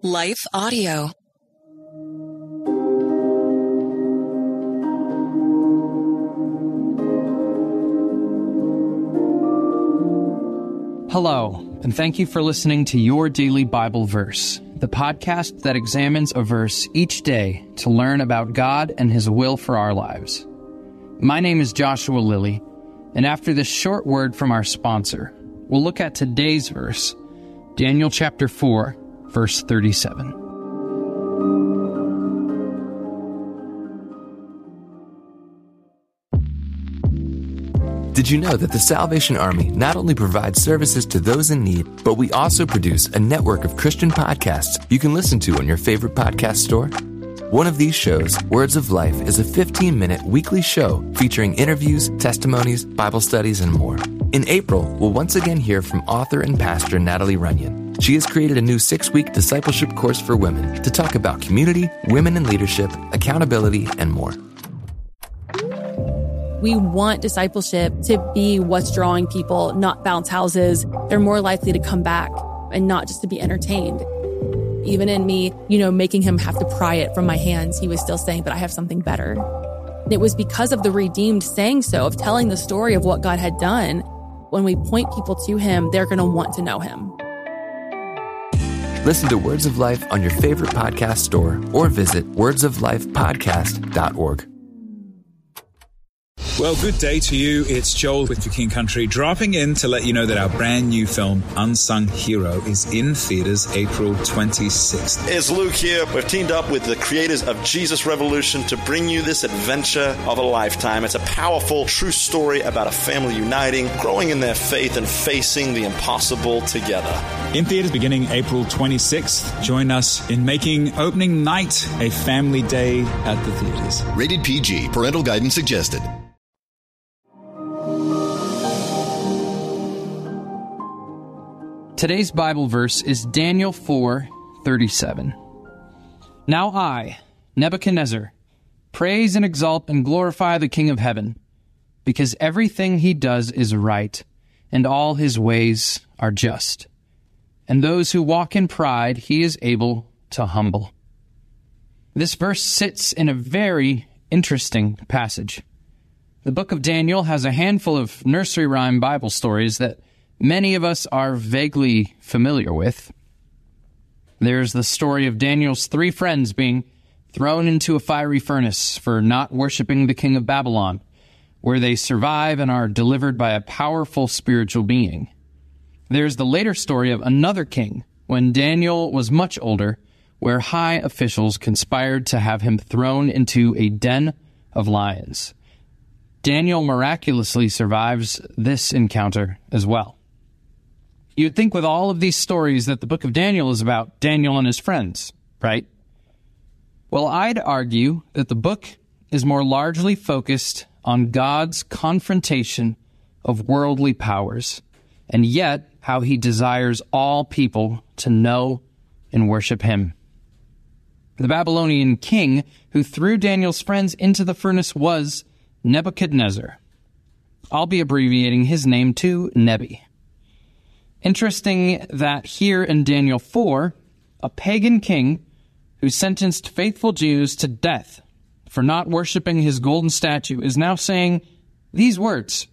Life Audio. Hello, and thank you for listening to Your Daily Bible Verse, the podcast that examines a verse each day to learn about God and His will for our lives. My name is Joshua Lilly, and after this short word from our sponsor, we'll look at today's verse, Daniel chapter 4, verse 37. Did you know that the Salvation Army not only provides services to those in need, but we also produce a network of Christian podcasts you can listen to on your favorite podcast store? One of these shows, Words of Life, is a 15-minute weekly show featuring interviews, testimonies, Bible studies, and more. In April, we'll once again hear from author and pastor Natalie Runyon. She has created a new 6-week discipleship course for women to talk about community, women in leadership, accountability, and more. We want discipleship to be what's drawing people, not bounce houses. They're more likely to come back and not just to be entertained. Even in me, making him have to pry it from my hands, he was still saying, but I have something better. And it was because of the redeemed saying so, of telling the story of what God had done. When we point people to him, they're going to want to know him. Listen to Words of Life on your favorite podcast store or visit wordsoflifepodcast.org. Well, good day to you. It's Joel with Your King Country, dropping in to let you know that our brand new film, Unsung Hero, is in theaters April 26th. It's Luke here. We've teamed up with the creators of Jesus Revolution to bring you this adventure of a lifetime. It's a powerful, true story about a family uniting, growing in their faith, and facing the impossible together. In theaters beginning April 26th. Join us in making opening night a family day at the theaters. Rated PG. Parental guidance suggested. Today's Bible verse is Daniel 4:37. Now I, Nebuchadnezzar, praise and exalt and glorify the King of heaven, because everything he does is right, and all his ways are just. And those who walk in pride he is able to humble. This verse sits in a very interesting passage. The book of Daniel has a handful of nursery rhyme Bible stories that many of us are vaguely familiar with. There's the story of Daniel's 3 friends being thrown into a fiery furnace for not worshiping the king of Babylon, where they survive and are delivered by a powerful spiritual being. There's the later story of another king, when Daniel was much older, where high officials conspired to have him thrown into a den of lions. Daniel miraculously survives this encounter as well. You'd think with all of these stories that the book of Daniel is about Daniel and his friends, right? Well, I'd argue that the book is more largely focused on God's confrontation of worldly powers, and yet how he desires all people to know and worship him. The Babylonian king who threw Daniel's friends into the furnace was Nebuchadnezzar. I'll be abbreviating his name to Nebi. Interesting that here in Daniel 4, a pagan king who sentenced faithful Jews to death for not worshiping his golden statue is now saying these words,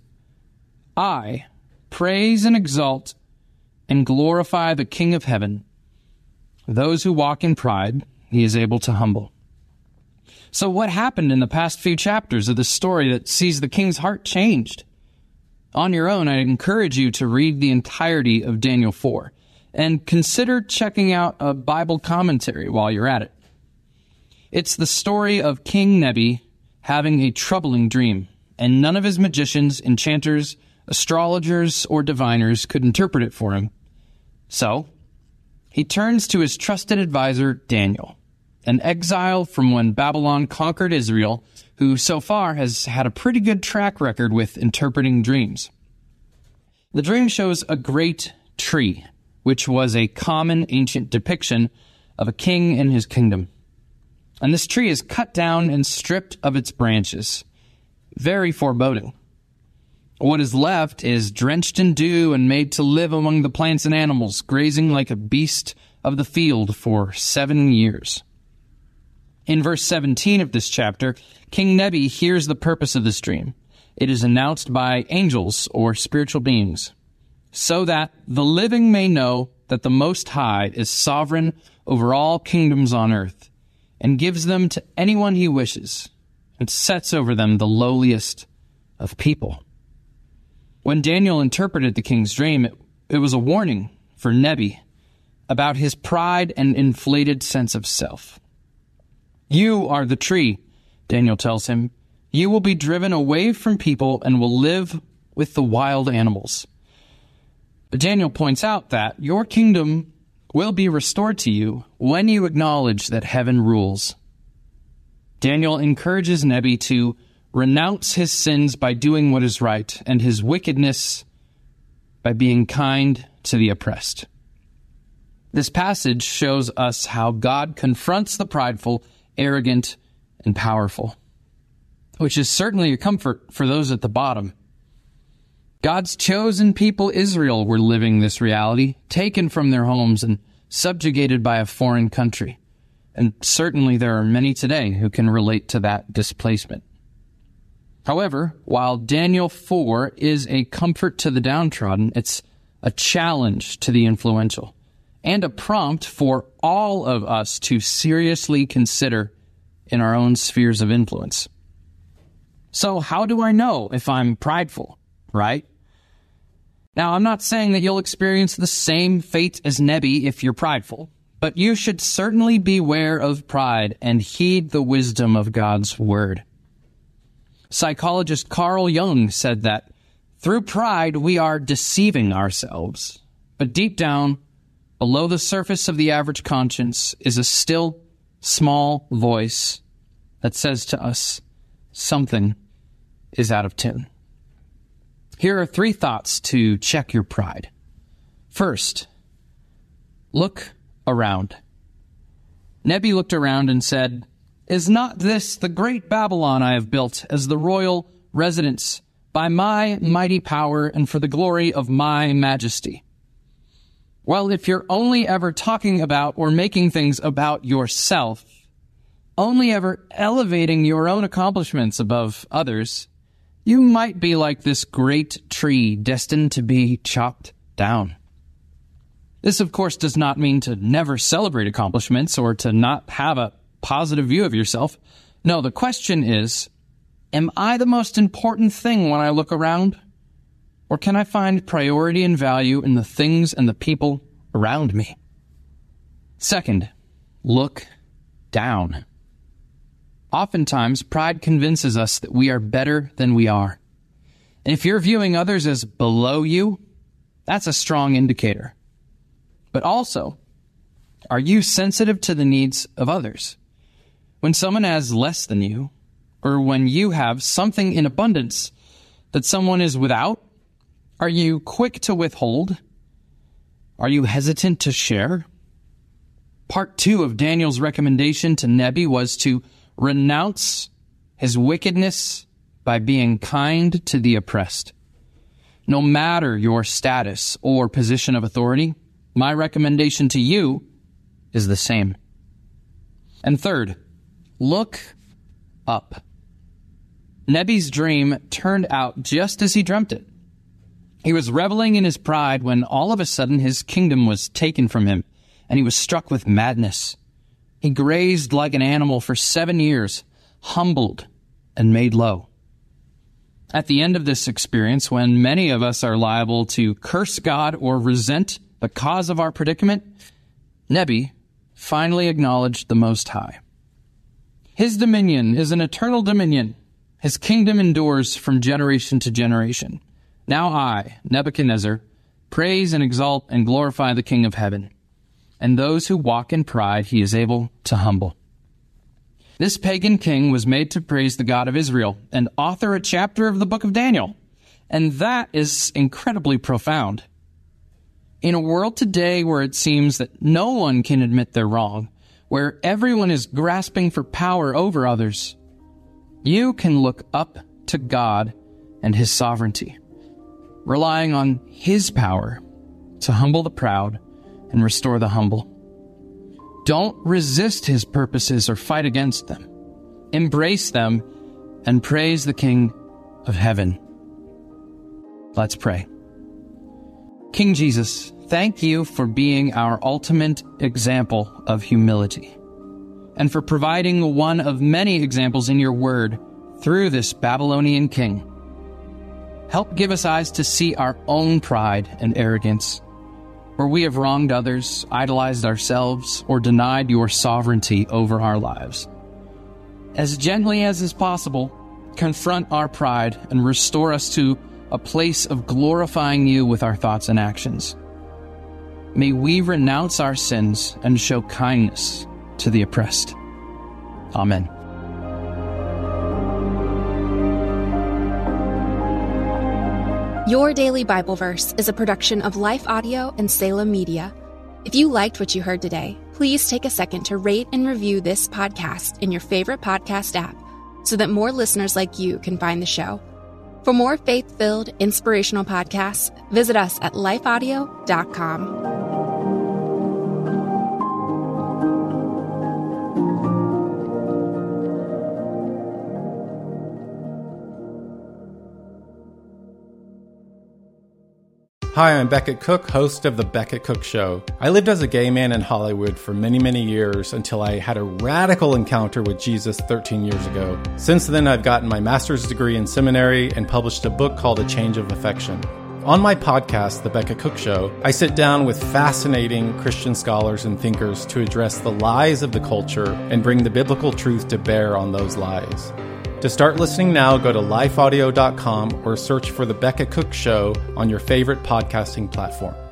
I praise and exalt and glorify the King of heaven. Those who walk in pride, he is able to humble. So what happened in the past few chapters of this story that sees the king's heart changed? On your own, I encourage you to read the entirety of Daniel 4 and consider checking out a Bible commentary while you're at it. It's the story of King Nebi having a troubling dream, and none of his magicians, enchanters, astrologers, or diviners could interpret it for him. So, he turns to his trusted advisor, Daniel, an exile from when Babylon conquered Israel, who so far has had a pretty good track record with interpreting dreams. The dream shows a great tree, which was a common ancient depiction of a king and his kingdom. And this tree is cut down and stripped of its branches. Very foreboding. What is left is drenched in dew and made to live among the plants and animals, grazing like a beast of the field for 7 years. In verse 17 of this chapter, King Nebi hears the purpose of this dream. It is announced by angels or spiritual beings, so that the living may know that the Most High is sovereign over all kingdoms on earth, and gives them to anyone he wishes, and sets over them the lowliest of people. When Daniel interpreted the king's dream, it was a warning for Nebi about his pride and inflated sense of self. You are the tree, Daniel tells him. You will be driven away from people and will live with the wild animals. But Daniel points out that your kingdom will be restored to you when you acknowledge that heaven rules. Daniel encourages Nebi to renounce his sins by doing what is right, and his wickedness by being kind to the oppressed. This passage shows us how God confronts the prideful, arrogant, and powerful, which is certainly a comfort for those at the bottom. God's chosen people, Israel, were living this reality, taken from their homes and subjugated by a foreign country. And certainly there are many today who can relate to that displacement. However, while Daniel 4 is a comfort to the downtrodden, it's a challenge to the influential, and a prompt for all of us to seriously consider in our own spheres of influence. So how do I know if I'm prideful, right? Now, I'm not saying that you'll experience the same fate as Nebi if you're prideful, but you should certainly beware of pride and heed the wisdom of God's word. Psychologist Carl Jung said that through pride we are deceiving ourselves, but deep down, below the surface of the average conscience, is a still, small voice that says to us, something is out of tune. Here are 3 thoughts to check your pride. First, look around. Nebi looked around and said, "Is not this the great Babylon I have built as the royal residence by my mighty power and for the glory of my majesty?" Well, if you're only ever talking about or making things about yourself, only ever elevating your own accomplishments above others, you might be like this great tree destined to be chopped down. This, of course, does not mean to never celebrate accomplishments or to not have a positive view of yourself. No, the question is, am I the most important thing when I look around? Or can I find priority and value in the things and the people around me? Second, look down. Oftentimes, pride convinces us that we are better than we are. And if you're viewing others as below you, that's a strong indicator. But also, are you sensitive to the needs of others? When someone has less than you, or when you have something in abundance that someone is without, are you quick to withhold? Are you hesitant to share? Part 2 of Daniel's recommendation to Nebi was to renounce his wickedness by being kind to the oppressed. No matter your status or position of authority, my recommendation to you is the same. And third, look up. Nebi's dream turned out just as he dreamt it. He was reveling in his pride when all of a sudden his kingdom was taken from him, and he was struck with madness. He grazed like an animal for 7 years, humbled and made low. At the end of this experience, when many of us are liable to curse God or resent the cause of our predicament, Nebi finally acknowledged the Most High. His dominion is an eternal dominion. His kingdom endures from generation to generation. Now I, Nebuchadnezzar, praise and exalt and glorify the King of heaven, and those who walk in pride he is able to humble. This pagan king was made to praise the God of Israel and author a chapter of the book of Daniel, and that is incredibly profound. In a world today where it seems that no one can admit they're wrong, where everyone is grasping for power over others, you can look up to God and his sovereignty, relying on His power to humble the proud and restore the humble. Don't resist His purposes or fight against them. Embrace them and praise the King of Heaven. Let's pray. King Jesus, thank you for being our ultimate example of humility and for providing one of many examples in your word through this Babylonian king. Help give us eyes to see our own pride and arrogance, where we have wronged others, idolized ourselves, or denied your sovereignty over our lives. As gently as is possible, confront our pride and restore us to a place of glorifying you with our thoughts and actions. May we renounce our sins and show kindness to the oppressed. Amen. Your Daily Bible Verse is a production of Life Audio and Salem Media. If you liked what you heard today, please take a second to rate and review this podcast in your favorite podcast app so that more listeners like you can find the show. For more faith-filled, inspirational podcasts, visit us at lifeaudio.com. Hi, I'm Beckett Cook, host of The Beckett Cook Show. I lived as a gay man in Hollywood for many, many years until I had a radical encounter with Jesus 13 years ago. Since then, I've gotten my master's degree in seminary and published a book called A Change of Affection. On my podcast, The Beckett Cook Show, I sit down with fascinating Christian scholars and thinkers to address the lies of the culture and bring the biblical truth to bear on those lies. To start listening now, go to lifeaudio.com or search for The Beckett Cook Show on your favorite podcasting platform.